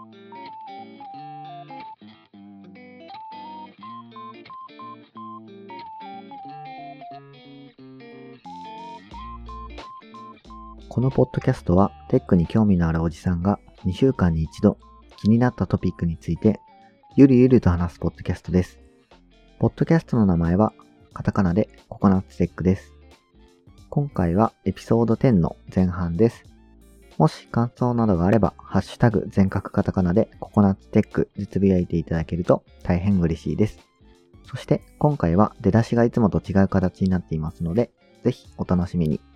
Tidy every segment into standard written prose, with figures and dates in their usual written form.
このポッドキャストはテックに興味のあるおじさんが2週間に一度気になったトピックについてゆるゆると話すポッドキャストです。ポッドキャストの名前はカタカナでココナッツテックです。今回はエピソード10の前半です。もし感想などがあればハッシュタグ全角カタカナでココナッツテックでつぶやいていただけると大変嬉しいです。そして今回は出だしがいつもと違う形になっていますのでぜひお楽しみに。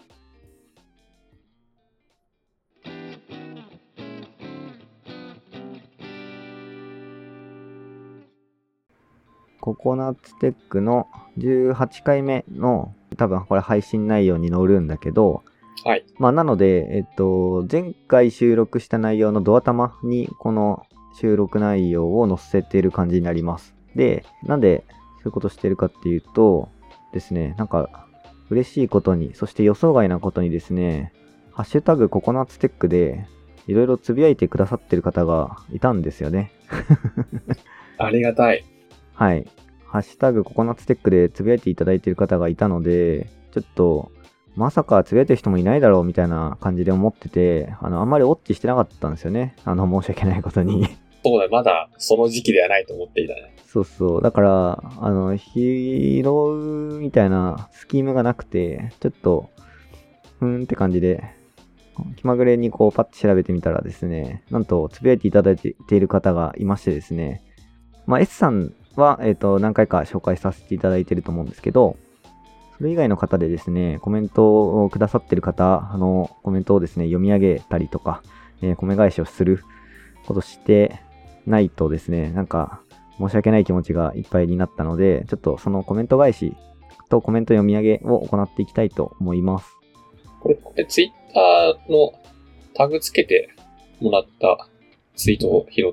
ココナッツテックの18回目の多分これ配信内容に載るんだけど、 はい。 まあなので、前回収録した内容のドア玉にこの収録内容を載せている感じになります。で、なんでそういうことしてるかっていうとですね、なんか嬉しいことに、そして予想外なことにですね、ハッシュタグココナッツテックでいろいろつぶやいてくださってる方がいたんですよね。 ありがたい。 はい。ハッシュタグココナッツテックでつぶやいていただいている方がいたので、ちょっと、まさかつぶやいてる人もいないだろうみたいな感じで思ってて、あんまりウォッチしてなかったんですよね。申し訳ないことに。 そうだ、まだその時期ではないと思っていたね。 そうそう。だから、拾うみたいなスキームがなくて、ちょっと、って感じで、気まぐれにこうパッと調べてみたらですね、なんとつぶやいていただいている方がいましてですね、まあ S さんは、何回か紹介させていただいていると思うんですけど、それ以外の方でですね、コメントをくださっている方のコメントをですね、読み上げたりとか、コメ返しをすることしてないとですね、なんか申し訳ない気持ちがいっぱいになったので、ちょっとそのコメント返しとコメント読み上げを行っていきたいと思います。 これツイッターのタグつけてもらったツイートを拾って、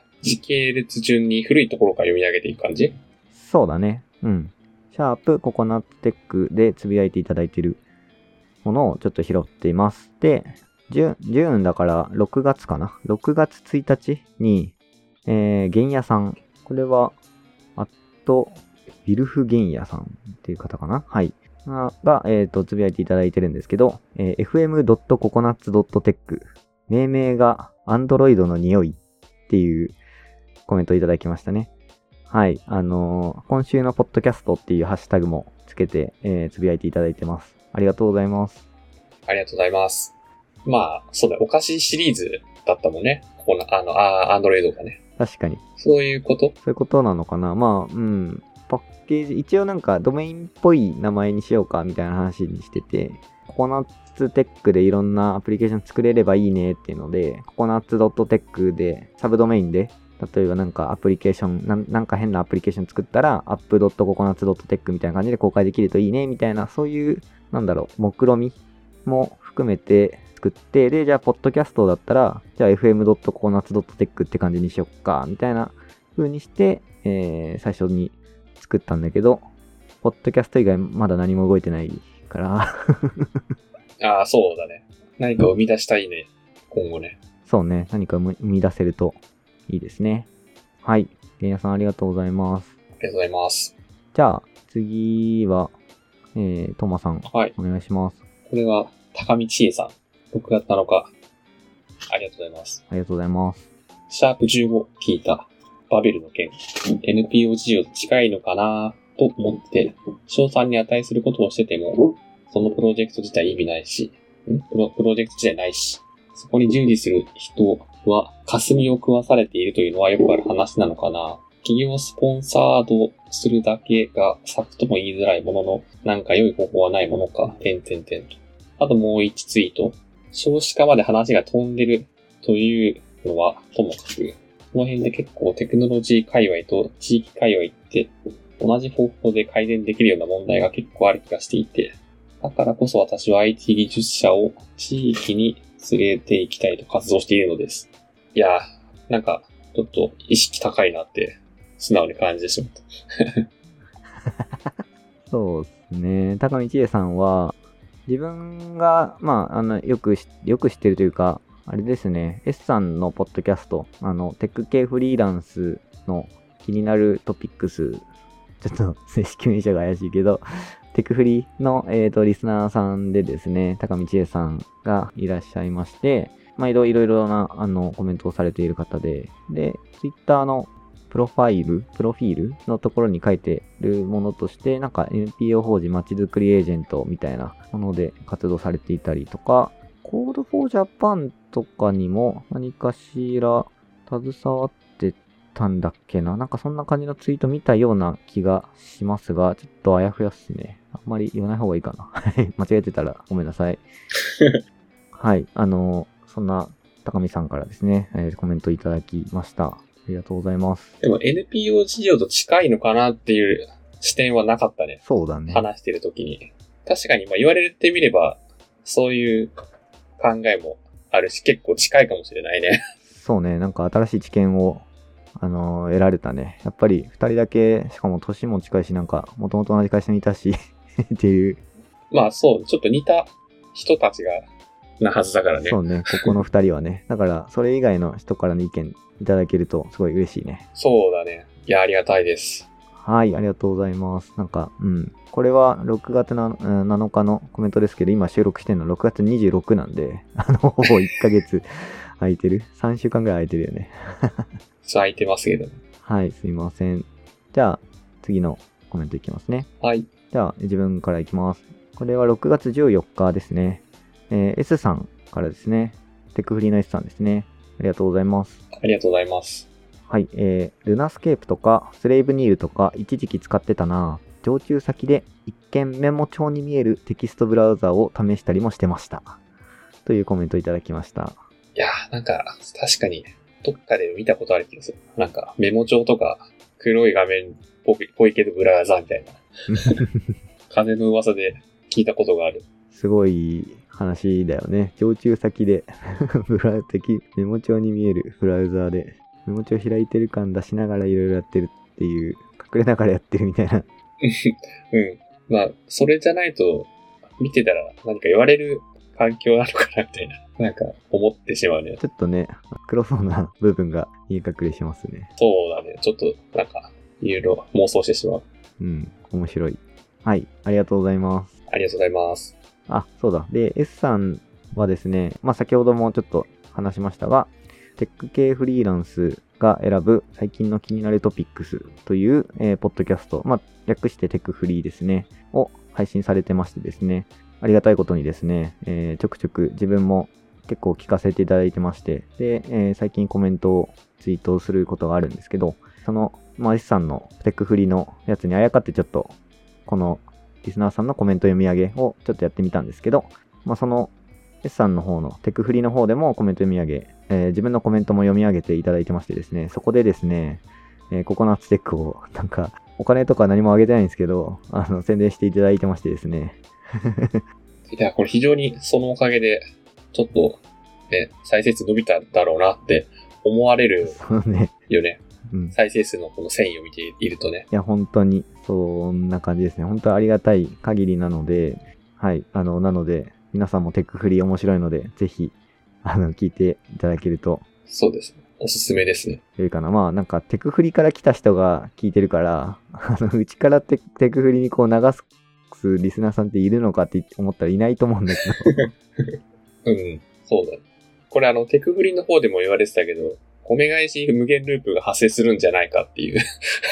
時系列順に古いところから読み上げていく感じ？ そうだね。うん。シャープココナッツテックでつぶやいていただいているものをちょっと拾っています。で、ジューンだから6月かな。6月1日に、原野さん。これは、ウィルフ原野さんっていう方かな。はい。が、つぶやいていただいてるんですけど、fm.coconuts.tech。命名が Android の匂いっていうコメントをいただきましたね。はい。今週のポッドキャストっていうハッシュタグもつけて、つぶやいていただいてます。ありがとうございます。 ありがとうございます。まあ、そうだ、お菓子シリーズだったもんね。ここの、Android がね。 確かに。 そういうこと？ そういうことなのかな。まあ、パッケージ、一応なんかドメインっぽい名前にしようかみたいな話にしてて、ココナッツテックでいろんなアプリケーション作れればいいねっていうので、ココナッツ .tech でサブドメインで、例えばなんかアプリケーション、なんか変なアプリケーション作ったら app.coconuts.tech みたいな感じで公開できるといいねみたいな、そういう、目論みも含めて作って、で、じゃあ、ポッドキャストだったら、じゃあ fm.coconuts.tech って感じにしよっか、みたいな風にして、最初に作ったんだけど、ポッドキャスト以外まだ何も動いてないから。 ああ、そうだね。何か生み出したいね。今後ね。 そうね。何か生み出せるといいですね。はい。原野さんありがとうございます。 ありがとうございます。 じゃあ、次は、トマさん。 はい。 お願いします。 これは、高見千恵さん。6月7日。ありがとうございます。 ありがとうございます。 シャープ15聞いた。バベルの件。NPO 事業と近いのかなと思って、賞賛に値することをしてても、そのプロジェクト自体意味ないし、プロジェクト自体ないし、そこに従事する人は霞を食わされているというのはよくある話なのかな。企業スポンサードするだけが策とも言いづらいものの、なんか良い方法はないものか、と。あともう一ツイート。少子化まで話が飛んでるというのはともかく、この辺で結構テクノロジー界隈と地域界隈って同じ方法で改善できるような問題が結構ある気がしていて、だからこそ私は IT 技術者を地域に連れて行きたいと活動しているのです。いやー、なんかちょっと意識高いなって素直に感じてしまった。 そうですね。高見千恵さんは、自分が、よく知ってるというか、 あれですね、S さんのポッドキャスト、テック系フリーランスの気になるトピックス、ちょっと正式名称が怪しいけど、テクフリの、リスナーさんでですね、高見千恵さんがいらっしゃいまして、毎度いろいろなコメントをされている方で、で、Twitter のプロフィールのところに書いてるものとして、なんか NPO 法人まちづくりエージェントみたいなもので活動されていたりとか、Code for Japan とかにも何かしら携わってたんだっけな、なんかそんな感じのツイート見たような気がしますが、ちょっとあやふやっすね。あんまり言わない方がいいかな。間違えてたらごめんなさい。はい。そんな高見さんからですね、コメントいただきました。ありがとうございます。 でも NPO 事業と近いのかなっていう視点はなかったね。 そうだね。 話してるときに。確かに言われてみれば、そういう考えもあるし、結構近いかもしれないね。 そうね、なんか新しい知見を、得られたね。やっぱり二人だけ、しかも年も近いし、なんか、もともと同じ会社にいたし、っていう。 まあそう、ちょっと似た人たちが、なはずだからね。 そうね、ここの二人はね。だから、それ以外の人からの意見いただけると、すごい嬉しいね。 そうだね。いや、ありがたいです。 はい、ありがとうございます。なんか、これは6月7日のコメントですけど、今収録してるの6月26なんで、ほぼ1ヶ月空いてる。3週間ぐらい空いてるよね。 空いてますけど。 はい、すいません。じゃあ、次のコメントいきますね。 はい。 じゃあ、自分からいきます。これは6月14日ですね。S さんからですね。テックフリーの S さんですね。ありがとうございます。 ありがとうございます。 はい、ルナスケープとかスレイブニールとか一時期使ってたな。常駐先で一見メモ帳に見えるテキストブラウザを試したりもしてました。というコメントいただきました。 いやー、なんか、確かに、どっかで見たことある気がする。なんか、メモ帳とか、黒い画面っぽいけどブラウザみたいな。風の噂で聞いたことがある。 すごい話だよね。常駐先でメモ帳に見えるブラウザーでメモ帳開いてる感出しながらいろいろやってるっていう、隠れながらやってるみたいな。 うん。まあ、それじゃないと、見てたら何か言われる環境なのかなみたいな、なんか思ってしまうね。 ちょっとね、黒そうな部分が見え隠れしますね。 そうだね。ちょっと、なんか、いろいろ妄想してしまう。 面白い。はい、ありがとうございます。 ありがとうございます。 あ、そうだ。で、S さんはですね、先ほどもちょっと話しましたが、テック系フリーランスが選ぶ最近の気になるトピックスという、ポッドキャスト、略してテクフリーですね、を配信されてましてですね、ありがたいことにですね、ちょくちょく自分も結構聞かせていただいてまして、で、最近コメントをツイートすることがあるんですけど、その、S さんのテクフリのやつにあやかってちょっと、このリスナーさんのコメント読み上げをちょっとやってみたんですけど、その S さんの方のテクフリの方でもコメント読み上げ、自分のコメントも読み上げていただいてましてですね、そこでですね、ココナッツテックをなんかお金とか何もあげてないんですけど、宣伝していただいてましてですね。 いや、これ非常にそのおかげで、ちょっと、ね、再生数伸びただろうなって思われるそうね。 よね。再生数のこの繊維を見ているとね。 いや、本当に、そんな感じですね。本当ありがたい限りなので、はい。なので、皆さんもテックフリー面白いので、ぜひ、聞いていただけると。 そうですね。おすすめですね。 いいかな。なんか、テクフリから来た人が聞いてるから、うちからテクフリにこう流すリスナーさんっているのかって思ったらいないと思うんだけど。そうだね。これテクフリの方でも言われてたけど、米返し無限ループが発生するんじゃないかっていう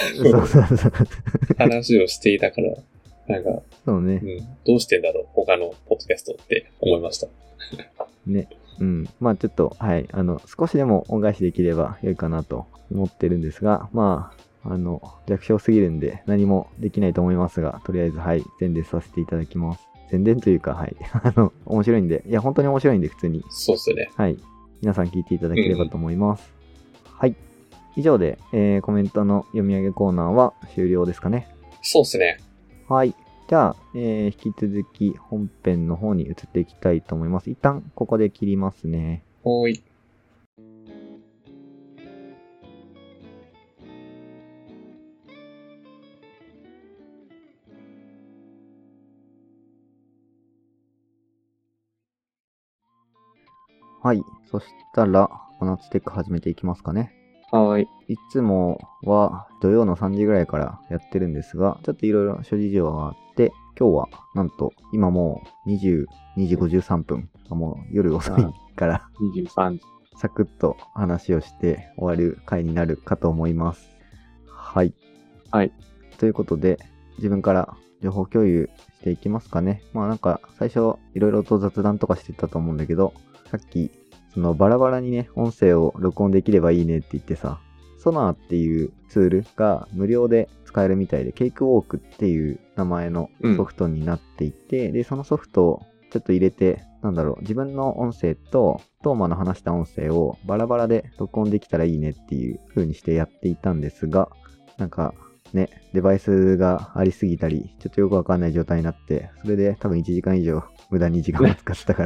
話をしていたから、なんか、 そうね、 どうしてんだろう、他のポッドキャストって思いました。 ね。ちょっと、はい、少しでも恩返しできれば良いかなと思ってるんですが、弱小すぎるんで何もできないと思いますが、とりあえず、はい、宣伝させていただきます。宣伝というか、はい、面白いんで、いや、本当に面白いんで、普通に。 そうっすね。 はい。皆さん聞いていただければと思います。はい。以上で、コメントの読み上げコーナーは終了ですかね。 そうっすね。 はい。じゃあ、引き続き本編の方に移っていきたいと思います。一旦ここで切りますね。 ほーい。 はい。 そしたら、コナツテック始めていきますかね。 はい。 いつもは土曜の3時ぐらいからやってるんですが、ちょっといろいろ諸事情があって、今日はなんと今もう22時53分、もう夜遅いから 23時。 サクッと話をして終わる回になるかと思います。はい。 はい。 ということで、自分から情報共有していきますかね。まあなんか最初いろいろと雑談とかしてたと思うんだけど、さっきそのバラバラにね、音声を録音できればいいねって言ってさ、ソナーっていうツールが無料で使えるみたいで、ケイクウォークっていう名前のソフトになっていて、で、そのソフトをちょっと入れて、自分の音声とトーマの話した音声をバラバラで録音できたらいいねっていう風にしてやっていたんですが、なんかね、デバイスがありすぎたり、ちょっとよくわかんない状態になって、それで多分1時間以上無駄に時間を使ったから。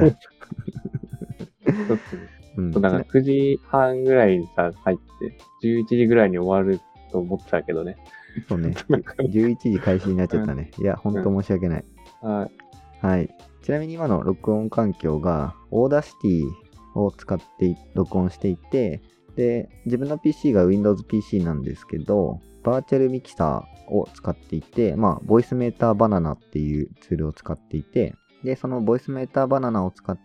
うん、だから9時半ぐらいにさ、入って、11時ぐらいに終わると思ってたけどね。 そうね。11時開始になっちゃったね。いや、ほんと申し訳ない。 はい。 はい。ちなみに今の録音環境が、オーダーシティを使って録音していて、で、自分の PC が Windows PC なんですけど、バーチャルミキサーを使っていて、ボイスメーターバナナっていうツールを使っていて、で、そのボイスメーターバナナを使って、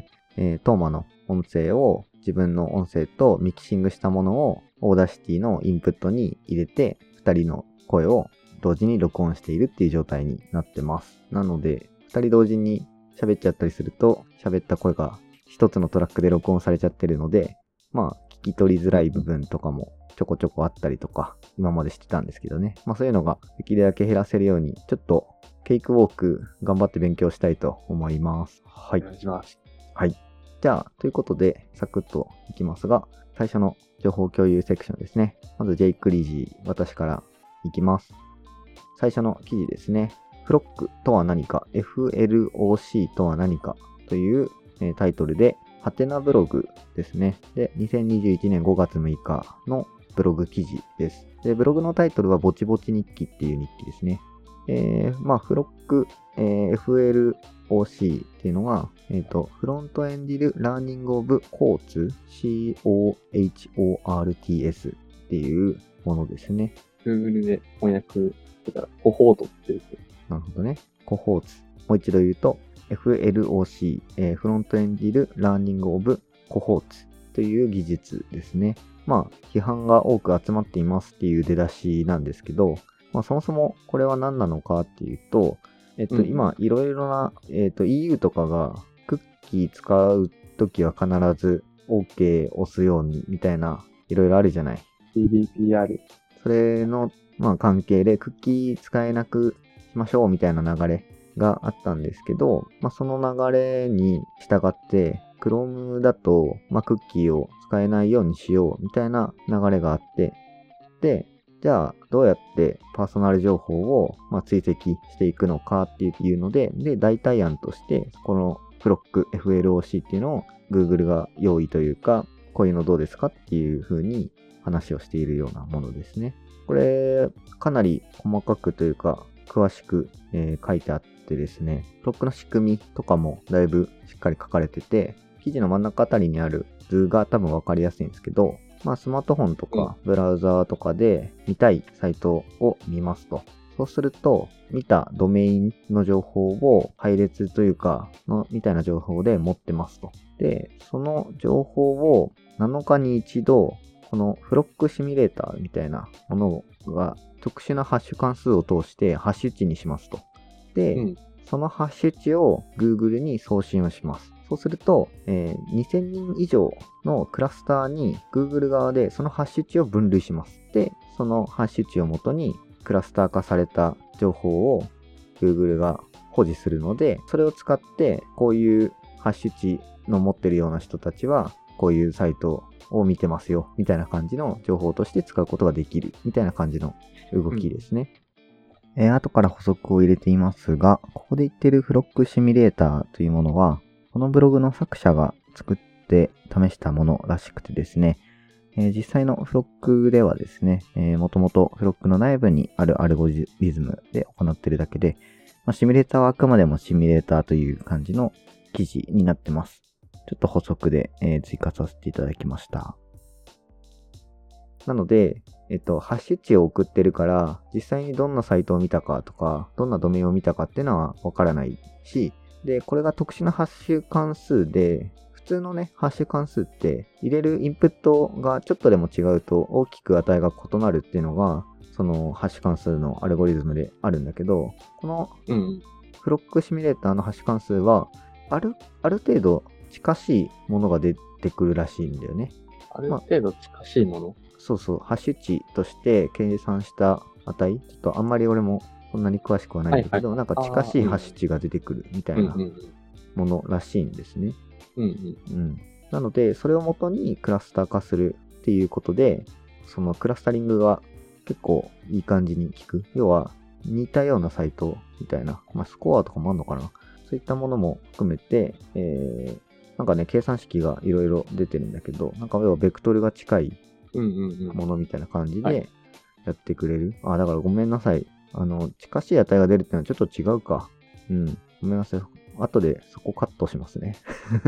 トーマの音声を自分の音声とミキシングしたものをオーダーシティのインプットに入れて、2人の声を同時に録音しているっていう状態になってます。なので、2人同時に喋っちゃったりすると、喋った声が一つのトラックで録音されちゃってるので、聞き取りづらい部分とかもちょこちょこあったりとか、今までしてたんですけどね。そういうのができるだけ減らせるように、ちょっとケイクウォーク頑張って勉強したいと思います。はい。 お願いします。 はい。じゃあ、ということで、サクッといきますが、最初の情報共有セクションですね。まず、ジェイク・リジー、私からいきます。最初の記事ですね。フロックとは何か、FLOC とは何かという、タイトルで、ハテナブログですね。で、2021年5月6日のブログ記事です。で、ブログのタイトルは、ぼちぼち日記っていう日記ですね。フロック、FLOC っていうのが、フロントエンディルラーニングオブコーツ COHORTS っていうものですね。 Google で翻訳してたら、コホートって言って。 なるほどね。コホーツ。もう一度言うと、FLOC、フロントエンディルラーニングオブコホーツという技術ですね。批判が多く集まっていますっていう出だしなんですけど、そもそもこれは何なのかっていうと、今いろいろな、EU とかがクッキー使うときは必ず OK 押すようにみたいないろいろあるじゃない。 GDPR。 それの、関係でクッキー使えなくしましょうみたいな流れがあったんですけど、その流れに従って Chrome だと、クッキーを使えないようにしようみたいな流れがあって、で、じゃあどうやってパーソナル情報を追跡していくのかっていうので、代替案としてこのフロック FLOC っていうのを Google が用意というか、こういうのどうですかっていう風に話をしているようなものですね。これかなり細かくというか詳しく、書いてあってですね、フロックの仕組みとかもだいぶしっかり書かれてて、記事の真ん中あたりにある図が多分わかりやすいんですけど、スマートフォンとかブラウザーとかで見たいサイトを見ますと。そうすると、見たドメインの情報を配列というか、みたいな情報で持ってますと。で、その情報を7日に一度、このフロックシミュレーターみたいなものが特殊なハッシュ関数を通してハッシュ値にしますと。で、そのハッシュ値を Google に送信をします。そうすると、2000人以上のクラスターに Google 側でそのハッシュ値を分類します。で、そのハッシュ値をもとにクラスター化された情報を Google が保持するので、それを使ってこういうハッシュ値の持ってるような人たちはこういうサイトを見てますよみたいな感じの情報として使うことができるみたいな感じの動きですね。後から補足を入れていますが、ここで言ってるフロックシミュレーターというものは、このブログの作者が作って試したものらしくてですね、実際のフロックではですね、もともとフロックの内部にあるアルゴリズムで行っているだけで、シミュレーターはあくまでもシミュレーターという感じの記事になってます。 ちょっと補足で、追加させていただきました。なので、ハッシュ値を送ってるから、実際にどんなサイトを見たかとか、どんなドメインを見たかっていうのはわからないし、で、これが特殊なハッシュ関数で、普通のね、ハッシュ関数って入れるインプットがちょっとでも違うと大きく値が異なるっていうのが、そのハッシュ関数のアルゴリズムであるんだけど、このフロックシミュレーターのハッシュ関数は、ある程度近しいものが出てくるらしいんだよね。 ある程度近しいもの、 そうそう、ハッシュ値として計算した値、ちょっとあんまり俺もそんなに詳しくはないんだけど、なんか近しいハッシュ値が出てくるみたいなものらしいんですね。なので、それをもとにクラスター化するっていうことで、そのクラスタリングが結構いい感じに効く。要は、似たようなサイトみたいな、スコアとかもあるのかな。そういったものも含めて、なんかね、計算式がいろいろ出てるんだけど、なんか要はベクトルが近いものみたいな感じでやってくれる。だからごめんなさい。近しい値が出るっていうのはちょっと違うか。ごめんなさい。後でそこカットしますね。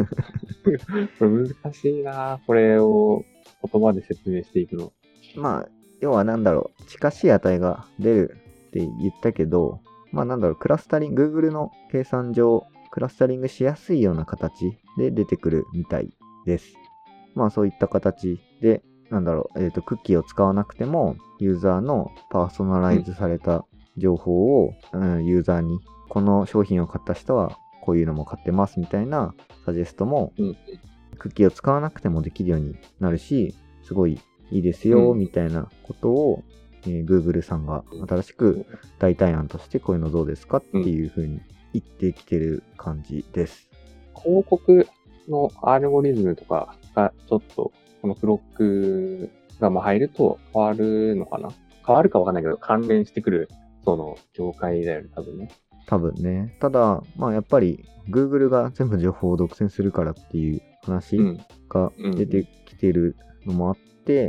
難しいなこれを言葉で説明していくの。 要は近しい値が出るって言ったけど、クラスタリング、Google の計算上、クラスタリングしやすいような形で出てくるみたいです。そういった形で、クッキーを使わなくても、ユーザーのパーソナライズされた情報を、ユーザーに、この商品を買った人はこういうのも買ってますみたいなサジェストも、クッキーを使わなくてもできるようになるし、すごいいいですよ、みたいなことを、Google さんが新しく代替案としてこういうのどうですかっていう風に言ってきてる感じです。 広告のアルゴリズムとかがちょっとこのフロックが入ると変わるのかな？変わるかわかんないけど関連してくるその業界だよね、多分ね。 ただ、やっぱり Google が全部情報を独占するからっていう話が出てきてるのもあって、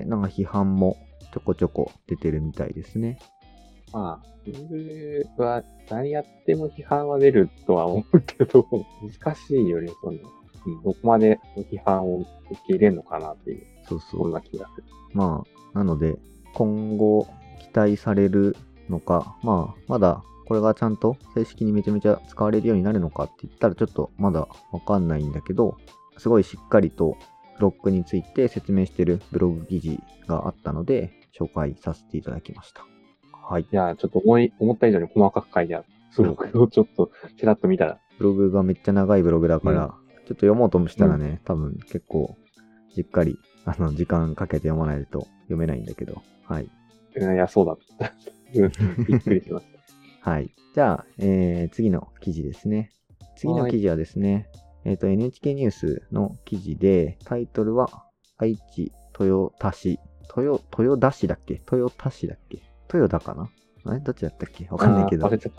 なんか批判もちょこちょこ出てるみたいですね。 Google は何やっても批判は出るとは思うけど、難しいよね、どこまで批判を受け入れるのかなっていう。そんな気がする。 なので、今後期待されるのか、まだこれがちゃんと正式にめちゃめちゃ使われるようになるのかって言ったらちょっとまだわかんないんだけど、すごいしっかりとロックについて説明してるブログ記事があったので、紹介させていただきました。はい。 いや、ちょっと思った以上に細かく書いてある。それをちょっとちらっと見たら。 ブログがめっちゃ長いブログだから、ちょっと読もうともしたらね、多分結構じっかり時間かけて読まないと読めないんだけど、はい。 いや、そうだった。びっくりしました。 はい。じゃあ、次の記事ですね。次の記事はですね、NHK ニュースの記事で、タイトルは、愛知豊田市。豊田市だっけ豊田市だっけ豊田かなどっちだったっけわかんないけど。 忘れちゃった。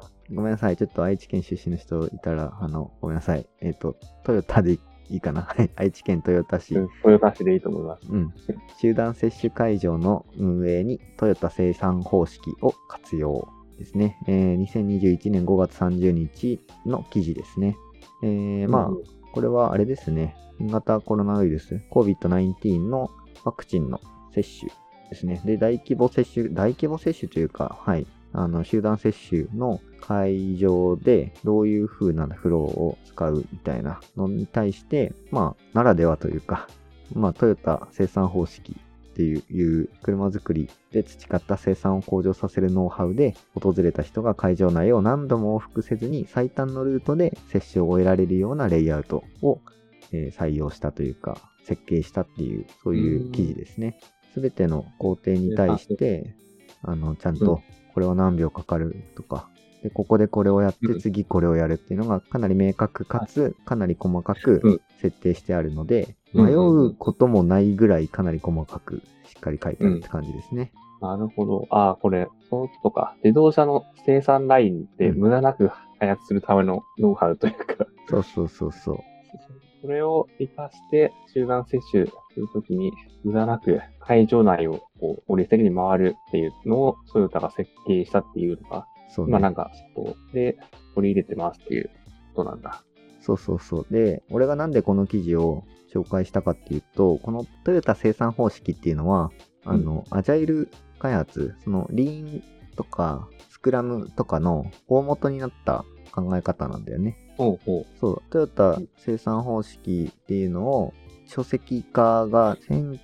ごめんなさい。ちょっと愛知県出身の人いたら、ごめんなさい。豊田でいいかな愛知県豊田市。 豊田市でいいと思います。 集団接種会場の運営にトヨタ生産方式を活用ですね。2021年5月30日の記事ですね。これはあれですね。新型コロナウイルス COVID-19 のワクチンの接種ですね。で、大規模接種というか、はい。集団接種の会場でどういう風なフローを使うみたいなのに対して、ならではというか、トヨタ生産方式っていう車作りで培った生産を向上させるノウハウで、訪れた人が会場内を何度も往復せずに最短のルートで接種を終えられるようなレイアウトを、採用したというか、設計したっていう、そういう記事ですね。すべての工程に対して、ちゃんとこれは何秒かかるとか、で、ここでこれをやって、次これをやるっていうのがかなり明確かつ、かなり細かく設定してあるので、迷うこともないぐらいかなり細かくしっかり書いてあるって感じですね。 なるほど。これ、そうとか、自動車の生産ラインで無駄なく開発するためのノウハウというか。 そう。 それを活かして集団接種するときに無駄なく会場内を効率的に回るっていうのをトヨタが設計したっていうのが、そこで取り入れてますっていうことなんだ。 そうそうそう。で、俺がなんでこの記事を紹介したかっていうと、このトヨタ生産方式っていうのは、アジャイル開発、そのリーンとかスクラムとかの大元になった考え方なんだよね。 ほうほう。 そう、トヨタ生産方式っていうのを書籍化が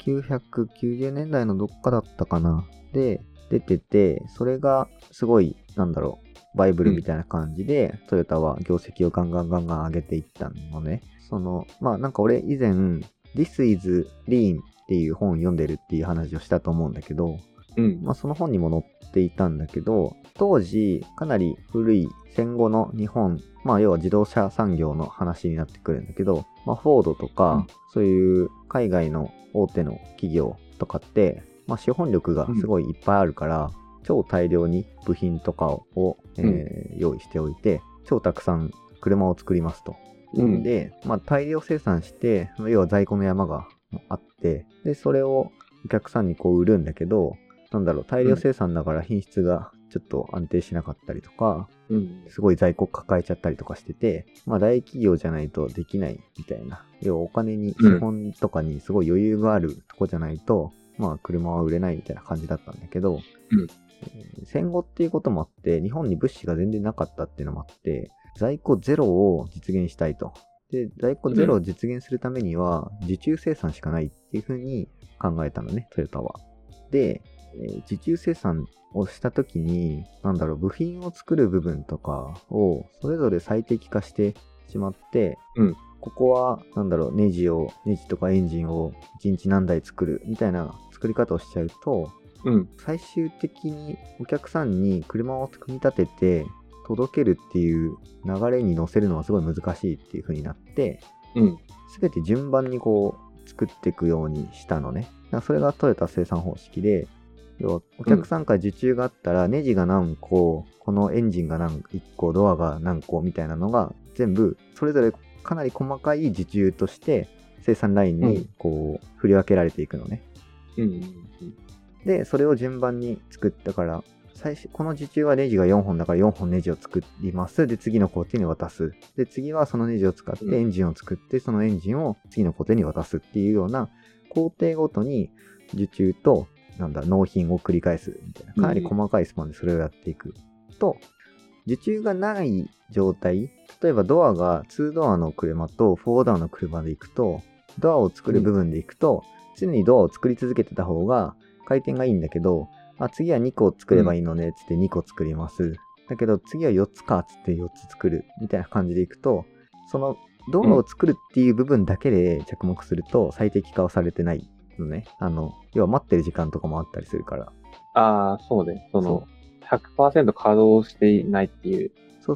1990年代のどっかだったかな。で、出てて、それがすごい、バイブルみたいな感じで、トヨタは業績をガンガン上げていったのね。俺以前、This is Lean っていう本を読んでるっていう話をしたと思うんだけど、その本にも載っていたんだけど、当時かなり古い戦後の日本、要は自動車産業の話になってくるんだけど、フォードとか、そういう海外の大手の企業とかって、資本力がすごいいっぱいあるから、超大量に部品とかを、用意しておいて、超たくさん車を作りますと。で、大量生産して、要は在庫の山があって、で、それをお客さんに売るんだけど、大量生産だから品質がちょっと安定しなかったりとか、すごい在庫抱えちゃったりとかしてて、大企業じゃないとできないみたいな。要はお金に、資本とかにすごい余裕があるとこじゃないと、車は売れないみたいな感じだったんだけど、戦後っていうこともあって、日本に物資が全然なかったっていうのもあって、在庫ゼロを実現したいと。で、在庫ゼロを実現するためには、受注生産しかないっていう風に考えたのね、トヨタは。で、受注生産をしたときに、部品を作る部分とかをそれぞれ最適化してしまって、ここは、ネジとかエンジンを1日何台作るみたいな作り方をしちゃうと、最終的にお客さんに車を組み立てて届けるっていう流れに乗せるのはすごい難しいっていう風になって、すべて順番に作っていくようにしたのね。それがトヨタ生産方式で、要はお客さんから受注があったら、ネジが何個、このエンジンが1個、ドアが何個みたいなのが全部それぞれかなり細かい受注として生産ラインに振り分けられていくのね。で、それを順番に作ったから、この受注はネジが4本だから4本ネジを作ります。で、次の工程に渡す。で、次はそのネジを使ってエンジンを作って、そのエンジンを次の工程に渡すっていうような工程ごとに受注と、納品を繰り返すみたいな。かなり細かいスパンでそれをやっていくと、受注がない状態、例えばドアが2ドアの車と4ドアの車で行くと、ドアを作る部分で行くと、常にドアを作り続けてた方が回転がいいんだけど、次は2個作ればいいのね、つって2個作ります。だけど次は4つか、つって4つ作る。みたいな感じでいくと、そのドアを作るっていう部分だけで着目すると最適化はされてないのね。要は待ってる時間とかもあったりするから。 そうね。100% 稼働していないっていう。 そう。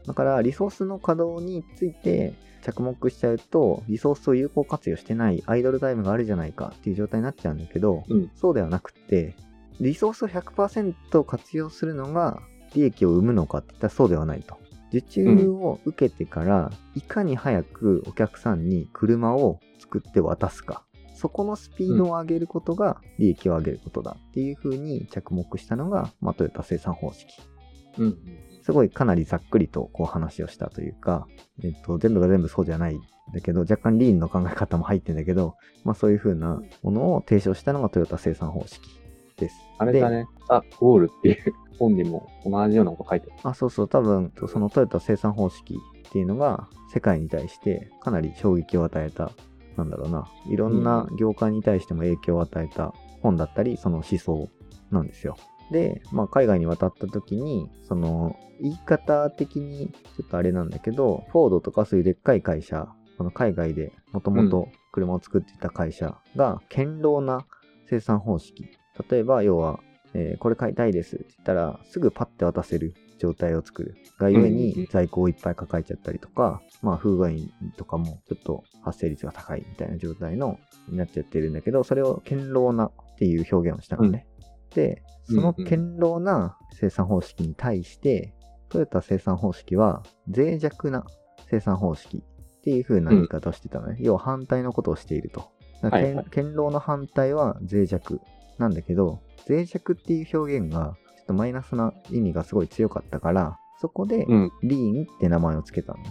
だからリソースの稼働について着目しちゃうと、リソースを有効活用してないアイドルタイムがあるじゃないかっていう状態になっちゃうんだけど、そうではなくて、リソースを 100% 活用するのが利益を生むのかって言ったらそうではないと。受注を受けてからいかに早くお客さんに車を作って渡すか。そこのスピードを上げることが利益を上げることだっていう風に着目したのが、トヨタ生産方式。すごいかなりざっくりと話をしたというか、全部が全部そうじゃないんだけど、若干リーンの考え方も入ってんだけど、そういう風なものを提唱したのがトヨタ生産方式です。 あれだね。ゴールっていう本にも同じようなこと書いてある。 そう。多分、そのトヨタ生産方式っていうのが世界に対してかなり衝撃を与えた、いろんな業界に対しても影響を与えた本だったり、その思想なんですよ。で、海外に渡った時に、言い方的にちょっとあれなんだけど、フォードとかそういうでっかい会社、海外でもともと車を作っていた会社が堅牢な生産方式。例えば、要は、これ買いたいですって言ったら、すぐパッて渡せる状態を作る。がゆえに在庫をいっぱい抱えちゃったりとか、不具合とかもちょっと発生率が高いみたいな状態のになっちゃってるんだけど、それを堅牢なっていう表現をしたのね。で、その堅牢な生産方式に対して、トヨタ生産方式は脆弱な生産方式っていう風な言い方をしてたのね。要は反対のことをしていると。堅牢の反対は脆弱なんだけど、脆弱っていう表現がちょっとマイナスな意味がすごい強かったから、そこでリーンって名前をつけたのね。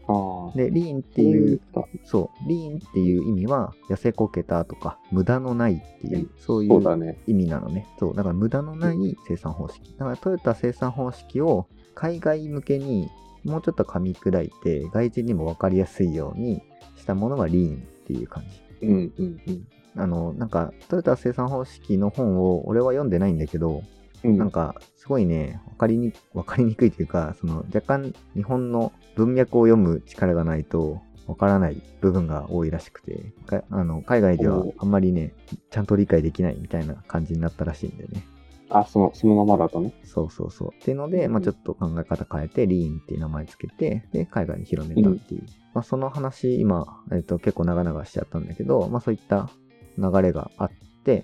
ああ。 で、リーンっていう、そう、リーンっていう意味は、痩せこけたとか、無駄のないっていう、そういうそうだね。 意味なのね。そう、だから無駄のない生産方式。だからトヨタ生産方式を海外向けにもうちょっと噛み砕いて、外人にも分かりやすいようにしたものがリーンっていう感じ。 うんうんうん。 なんか、トヨタ生産方式の本を俺は読んでないんだけど、なんか、すごいね、わかりにくいというか、若干日本の文脈を読む力がないとわからない部分が多いらしくて、海外ではあんまりね、ちゃんと理解できないみたいな感じになったらしいんでね。 あ、そのままだとね。 そうそうそう。っていうので、ちょっと考え方変えて、リーンっていう名前つけて、で、海外に広めたっていう。その話、今、結構長々しちゃったんだけど、そういった流れがあって、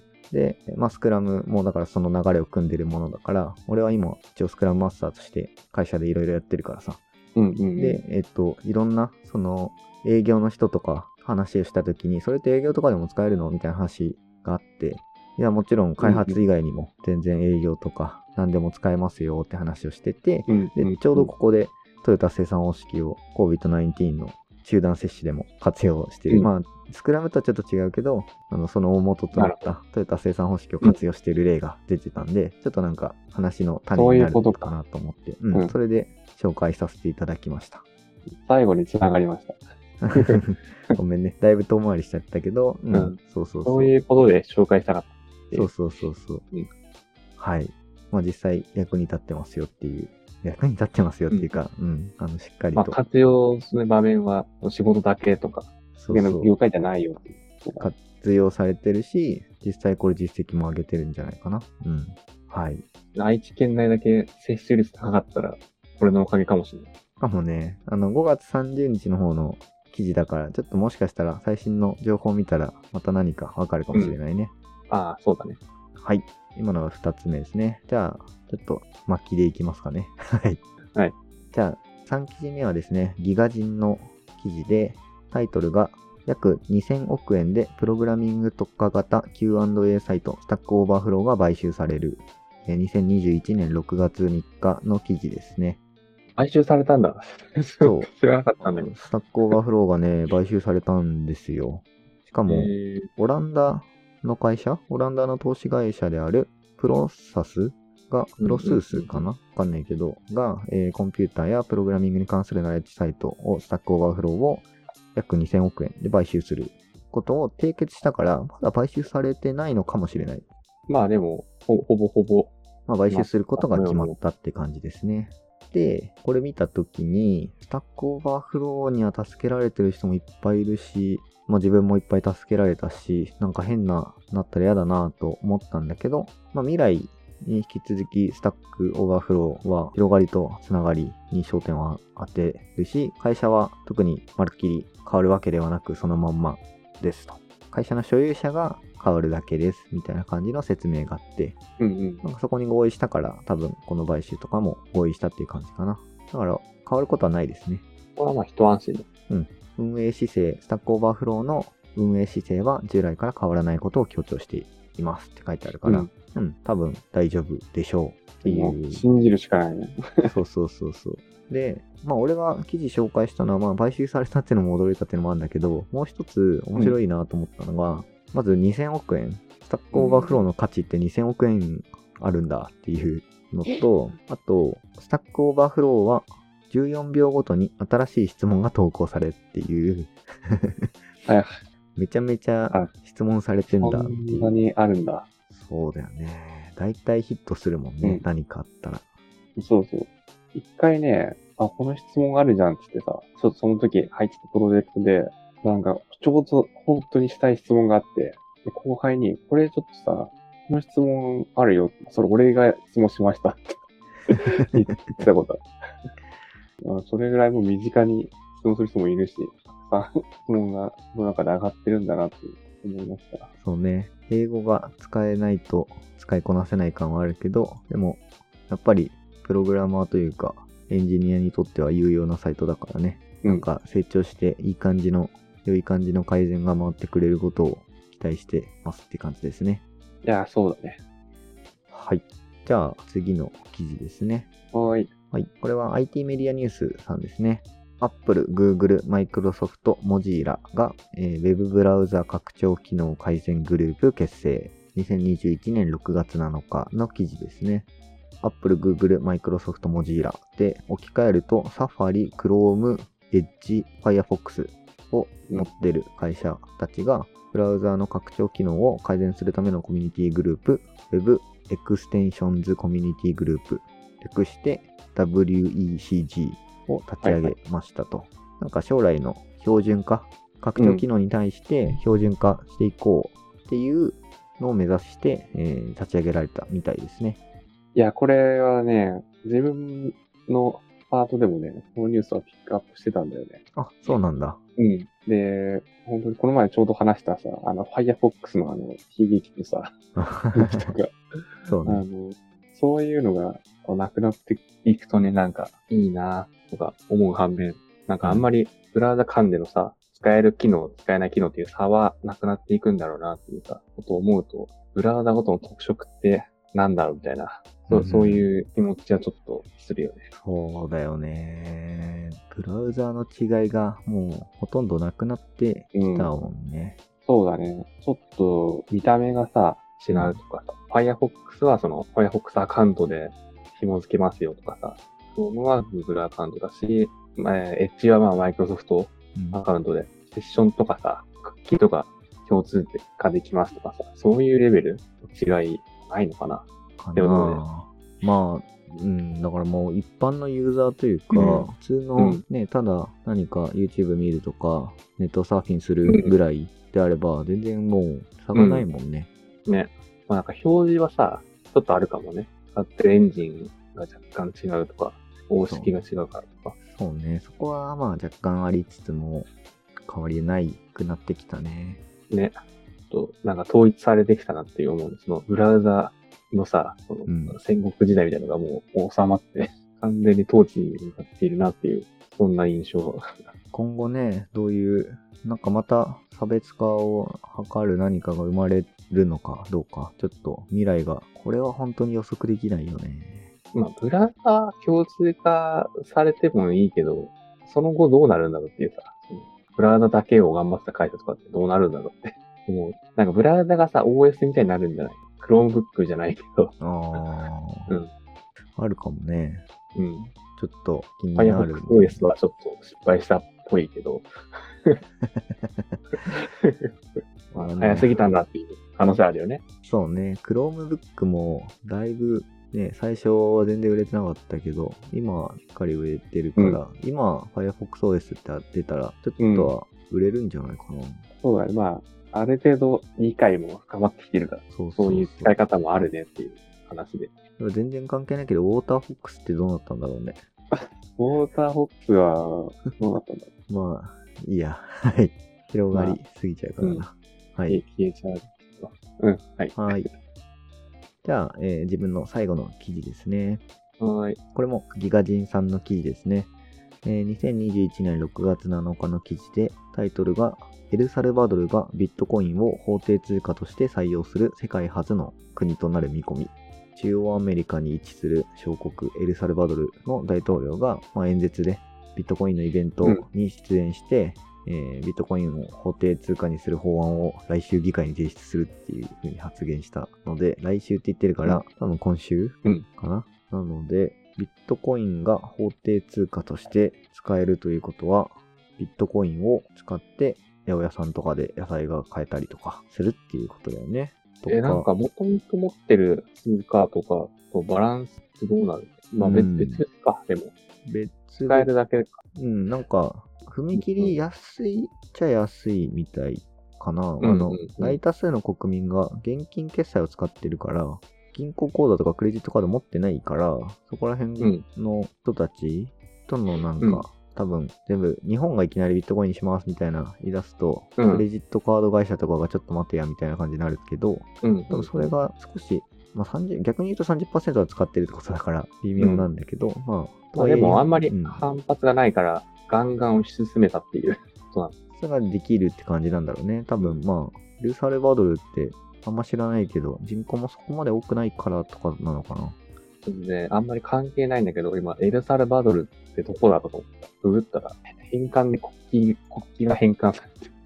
で、スクラムもだからその流れを組んでるものだから、俺は今一応スクラムマスターとして会社でいろいろやってるからさ。で、いろんなその営業の人とか話をしたときに、それって営業とかでも使えるのみたいな話があって、いや、もちろん開発以外にも全然営業とか何でも使えますよって話をしてて、でちょうどここでトヨタ生産方式を COVID-19 の集団接種でも活用している。スクラムとはちょっと違うけど、その大元となったトヨタ生産方式を活用している例が出てたんで、ちょっとなんか話の種になるのかなと思って、それで紹介させていただきました。 最後に繋がりました。 ごめんね。だいぶ遠回りしちゃったけど、 そういうことで紹介したかった。 そう。はい。実際役に立ってますよっていう。役に立ってますよっていうか、しっかりと。 活用する場面は仕事だけとか、業界じゃないよっていう。 活用されてるし、実際これ実績も上げてるんじゃないかな。はい。 愛知県内だけ接種率高かったら、これのおかげかもしれない。 かもね、5月30日の方の記事だから、ちょっともしかしたら最新の情報を見たら、また何かわかるかもしれないね。 ああ、そうだね。 はい。今のが2つ目ですね。じゃあ、ちょっと末期でいきますかね。はい。 はい。 じゃあ、3記事目はですね、ギガ人の記事で、タイトルが、約2000億円でプログラミング特化型 Q&A サイト、スタックオーバーフローが買収される。2021年6月3日の記事ですね。 買収されたんだ。そう。知らなかったんだけど。 スタックオーバーフローがね、買収されたんですよ。しかも、オランダの投資会社であるプロスースかなわかんないけど、が、コンピューターやプログラミングに関するナレッジサイトを、スタックオーバーフローを約2000億円で買収することを締結したから、まだ買収されてないのかもしれない。 でも、ほぼ。 買収することが決まったって感じですね。で、これ見たときに、スタックオーバーフローには助けられてる人もいっぱいいるし、自分もいっぱい助けられたし、なんか変なったら嫌だなと思ったんだけど、未来に引き続きスタックオーバーフローは広がりとつながりに焦点を当てるし、会社は特にまるっきり変わるわけではなくそのまんまですと。会社の所有者が変わるだけですみたいな感じの説明があって、なんかそこに合意したから多分この買収とかも合意したっていう感じかな。だから変わることはないですね。 これは一安心で。 運営姿勢、スタックオーバーフローの運営姿勢は従来から変わらないことを強調していますって書いてあるから、多分大丈夫でしょうっていう。 信じるしかないね。 そう。で、俺が記事紹介したのは、買収されたっていうのも驚いたっていうのもあるんだけど、もう一つ面白いなと思ったのが、まず2000億円。スタックオーバーフローの価値って2000億円あるんだっていうのと、あと、スタックオーバーフローは14秒ごとに新しい質問が投稿されっていうめちゃめちゃ質問されてんだっていう。 そんなにあるんだ。 そうだよね。大体ヒットするもんね。何かあったら。 そう。一回ね、この質問があるじゃんって言ってさ、その時入ってたプロジェクトで、なんか、ちょうど本当にしたい質問があって、で後輩に、これちょっとさ、この質問あるよ。それ俺が質問しましたって言ってたことある。それぐらいもう身近に質問する人もいるし、たくさん質問が世の中で上がってるんだなって思いました。 そうね。英語が使えないと使いこなせない感はあるけど、でも、やっぱりプログラマーというか、エンジニアにとっては有用なサイトだからね。なんか成長して良い感じの改善が回ってくれることを期待してますって感じですね。 いや、そうだね。 はい。じゃあ次の記事ですね。 はい。 これは IT メディアニュースさんですね。 Apple、Google、Microsoft、Mozilla が、Web ブラウザ拡張機能改善グループ結成。2021年6月7日の記事ですね。Apple、Google、Microsoft、Mozilla で置き換えると Safari、Chrome、Edge、Firefox を持ってる会社たちがブラウザーの拡張機能を改善するためのコミュニティグループ Web Extensions コミュニティグループ略して WECG を立ち上げましたと。なんか将来の標準化、拡張機能に対して標準化していこうっていうのを目指して、立ち上げられたみたいですね。 いや、これはね、自分のパートでもね、このニュースはピックアップしてたんだよね。 あ、そうなんだ。 うん。で、本当にこの前ちょうど話したさ、Firefox の悲劇のさ、話とか、 そうね。 そういうのがなくなっていくとね、なんかいいなとか思う反面、なんかあんまりブラウザ間でのさ、使える機能、使えない機能っていう差はなくなっていくんだろうなっていうか、ことを思うと、ブラウザごとの特色ってなんだろうみたいな、そういう気持ちはちょっとするよね。 そうだよね。ブラウザーの違いがもうほとんどなくなってきたもんね。 そうだね。ちょっと見た目がさ、違うとかさ、Firefox はその Firefox アカウントで紐付けますよとかさ、Chrome は Google アカウントだし、Edge はMicrosoft アカウントで、セッションとかさ、クッキーとか共通化できますとかさ、そういうレベルの違いないのかな。 かな。まあ、だからもう一般のユーザーというか、普通のね、ただ何か YouTube 見るとか、ネットサーフィンするぐらいであれば、全然もう差がないもんね。 ね。まあなんか表示はさ、ちょっとあるかもね。使ってるエンジンが若干違うとか、方式が違うからとか。 そうね。そこはまあ若干ありつつも、変わりないくなってきたね。 ね。なんか統一されてきたなっていう思うんです。そのブラウザのさ、戦国時代みたいなのがもう収まって、完全に統治に向かっているなっていう、そんな印象。 今後ね、どういう、なんかまた差別化を図る何かが生まれるのかどうか、ちょっと未来が、これは本当に予測できないよね。 まあ、ブラウザ共通化されてもいいけど、その後どうなるんだろうっていうさ、ブラウザだけを頑張った会社とかってどうなるんだろうって。もう、なんかブラウザがさ、OS みたいになるんじゃない？ Chromebook じゃないけど。 あるかもね。ちょっと気になる。 FirefoxOS はちょっと失敗したっぽいけど。早すぎたんだっていう可能性あるよね。 そうね。Chromebook もだいぶね、最初は全然売れてなかったけど、今はしっかり売れてるから、今 FirefoxOS って出たら、ちょっとは売れるんじゃないかな。 そうだね。まあ、ある程度理解も深まってきてるから、そういう使い方もあるねっていう話で。 全然関係ないけど、ウォーターフォックスってどうなったんだろうね。 ウォーターフォックスはどうなったんだろう。まあ、いいや。はい。広がりすぎちゃうからな。はい。 消えちゃう。はい。 はい。じゃあ、自分の最後の記事ですね。 はい。 これもギガ人さんの記事ですね。2021年6月7日の記事で、タイトルが、エルサルバドルがビットコインを法定通貨として採用する世界初の国となる見込み。中央アメリカに位置する小国エルサルバドルの大統領が、演説でビットコインのイベントに出演して、ビットコインを法定通貨にする法案を来週議会に提出するっていう風に発言したので、来週って言ってるから、多分今週かな、なので、ビットコインが法定通貨として使えるということは、ビットコインを使って八百屋さんとかで野菜が買えたりとかするっていうことだよね。 なんかもともと持ってる通貨とかとバランスってどうなる？まあ別ですか、でも。使えるだけか。 なんか、踏切安いっちゃ安いみたいかな。大多数の国民が現金決済を使ってるから、銀行口座とかクレジットカード持ってないから、そこら辺の人たちとのなんか、多分全部日本がいきなりビットコインにしますみたいな言い出すと、クレジットカード会社とかがちょっと待てやみたいな感じになるけど、多分それが少し、逆に言うと 30% は使ってるってことだから微妙なんだけど、 でもあんまり反発がないからガンガン推し進めたっていうことなんです。 それができるって感じなんだろうね。多分エルサルバドルってあんま知らないけど、人口もそこまで多くないからとかなのかな。 あんまり関係ないんだけど、今、エルサルバドルってどこだと思った。ググったら、 返還で国旗が返還されてる。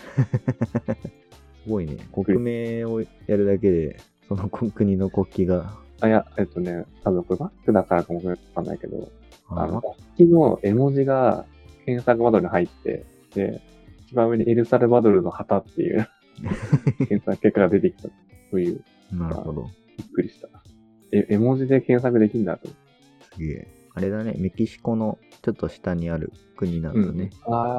すごいね。国名をやるだけで、その国の国旗が。 いや、多分これ Mac だからかもわかんないけど、 あ国旗の絵文字が検索窓に入って、で、一番上にエルサルバドルの旗っていう検索結果が出てきたという。 なるほど。 びっくりした。絵文字で検索できるんだと思って。 すげえ。あれだね、メキシコのちょっと下にある国なんだね。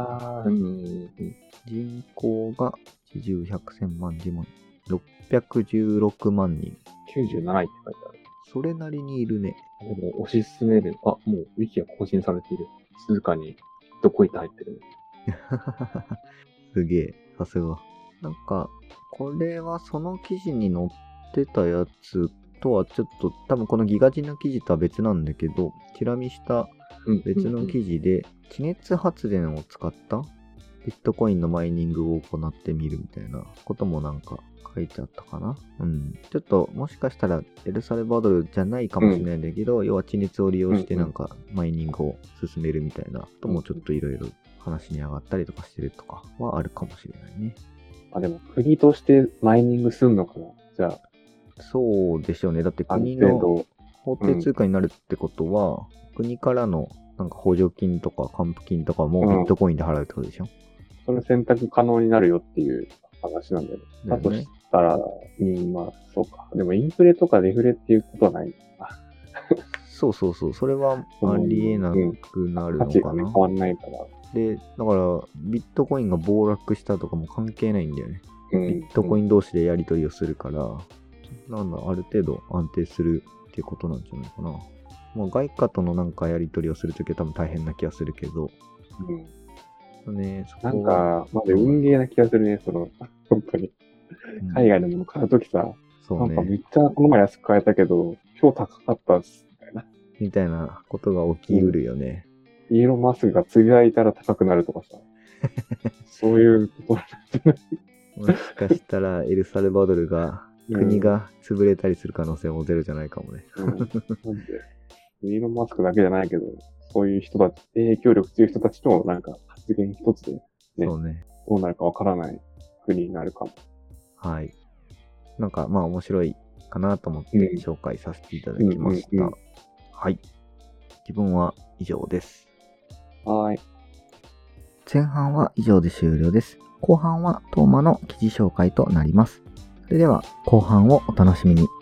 人口が80、100、1000万、10万、616万人。 97位って書いてある。 それなりにいるね。 でも、推し進める。もう、ウィキが更新されている。静かに、どこいて入ってる。 すげえ、さすが。なんか、これはその記事に載ってたやつとはちょっと、多分このギガ人の記事とは別なんだけど、チラ見した別の記事で、地熱発電を使ったビットコインのマイニングを行ってみるみたいなこともなんか書いてあったかな。ちょっともしかしたらエルサルバドルじゃないかもしれないんだけど、要は地熱を利用してなんかマイニングを進めるみたいなこともちょっといろいろ話に上がったりとかしてるとかはあるかもしれないね。 でも国としてマイニングすんのかな、じゃあ。 そうでしょうね。だって国の法定通貨になるってことは、国からのなんか補助金とか還付金とかもビットコインで払うってことでしょ、 それ選択可能になるよっていう話なんだよね。だとしたら、まあ、そうか。でもインフレとかデフレっていうことはないな。 そう。それはありえなくなるのかな。 価値がね、変わんないから。 で、だからビットコインが暴落したとかも関係ないんだよね。 ビビットコイン同士でやり取りをするから、なんだ、ある程度安定するっていうことなんじゃないかな。まあ、外貨とのなんかやり取りをするときは多分大変な気がするけど。ね、そこなんか、まだ運ゲーな気がするね、本当に。海外のもの買うときさ、なんかめっちゃこの前安く買えたけど、今日高かったっす、 みたいなことが起きうるよね。 イーロン・マスクがつぶやいたら高くなるとかさ。そういうこともしかしたらエルサルバドルが、国が潰れたりする可能性もゼロじゃないかもね。 なんで、イーロン・マスクだけじゃないけど、そういう人たち、影響力強い人たちのなんか発言一つで、ね、 そうね。 どうなるかわからない国になるかも。 はい。なんかまあ面白いかなと思って紹介させていただきました。はい。自分は以上です。 はい。 前半は以上で終了です。後半はトーマの記事紹介となります。それでは後半をお楽しみに。